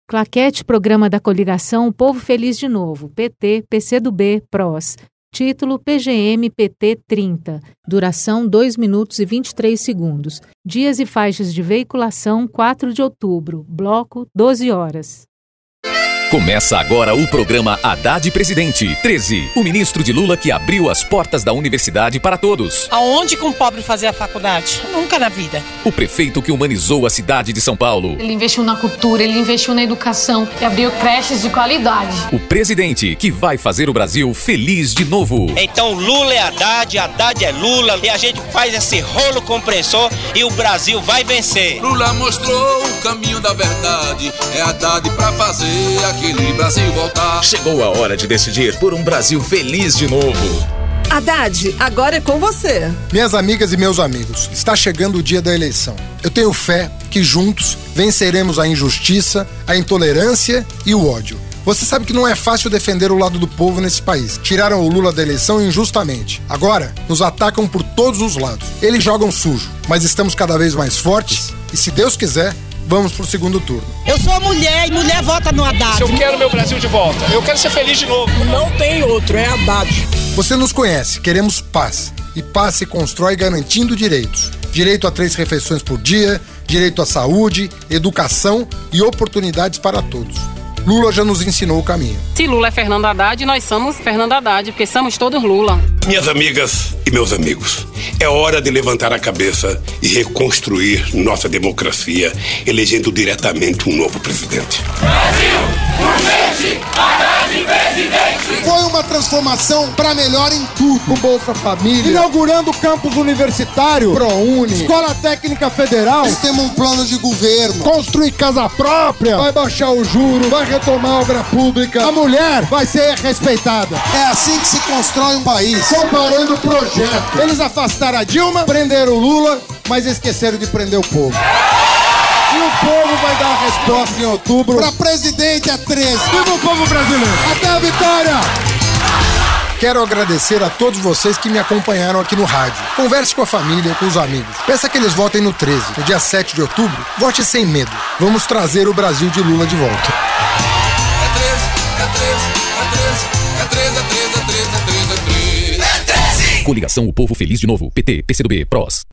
Claquete, programa da coligação Povo Feliz de Novo, PT, PCdoB, PROS. Título PGM PT 30. Duração 2 minutos e 23 segundos. Dias e faixas de veiculação 4 de outubro. Bloco 12 horas. Começa agora o programa Haddad Presidente 13. O ministro de Lula que abriu as portas da universidade para todos. Aonde que um pobre fazia a faculdade? Nunca na vida. O prefeito que humanizou a cidade de São Paulo. Ele investiu na cultura, ele investiu na educação e abriu creches de qualidade. O presidente que vai fazer o Brasil feliz de novo. Então Lula é Haddad, Haddad é Lula e a gente faz esse rolo compressor e o Brasil vai vencer. Lula mostrou o caminho da verdade, é Haddad pra fazer aquele Brasil voltar. Chegou a hora de decidir por um Brasil feliz de novo. Haddad, agora é com você. Minhas amigas e meus amigos, está chegando o dia da eleição. Eu tenho fé que juntos venceremos a injustiça, a intolerância e o ódio. Você sabe que não é fácil defender o lado do povo nesse país. Tiraram o Lula da eleição injustamente. Agora, nos atacam por todos os lados. Eles jogam sujo, mas estamos cada vez mais fortes e, se Deus quiser, vamos pro segundo turno. Eu sou mulher e mulher vota no Haddad. Se eu quero meu Brasil de volta, eu quero ser feliz de novo. Não tem outro, é Haddad. Você nos conhece, queremos paz. E paz se constrói garantindo direitos. Direito a 3 refeições por dia, direito à saúde, educação e oportunidades para todos. Lula já nos ensinou o caminho. Se Lula é Fernando Haddad, nós somos Fernando Haddad, porque somos todos Lula. Minhas amigas e meus amigos, é hora de levantar a cabeça e reconstruir nossa democracia, elegendo diretamente um novo presidente. Brasil, urgente, Haddad presidente! Foi uma transformação para melhor em tudo. O Bolsa Família, inaugurando campus universitário, ProUni, Escola Técnica Federal. Temos um plano de governo. Construir casa própria, vai baixar o juro, vai retomar a obra pública. A mulher vai ser respeitada. É assim que se constrói um país. Comparando o projeto. Eles afastaram a Dilma, prenderam o Lula, mas esqueceram de prender o povo. E o povo vai dar a resposta em outubro. Para presidente é 13. Viva o povo brasileiro. Até a vitória. Quero agradecer a todos vocês que me acompanharam aqui no rádio. Converse com a família, com os amigos. Peça que eles votem no 13. No dia 7 de outubro, vote sem medo. Vamos trazer o Brasil de Lula de volta. Coligação O Povo Feliz de Novo. PT, PCdoB, PROS.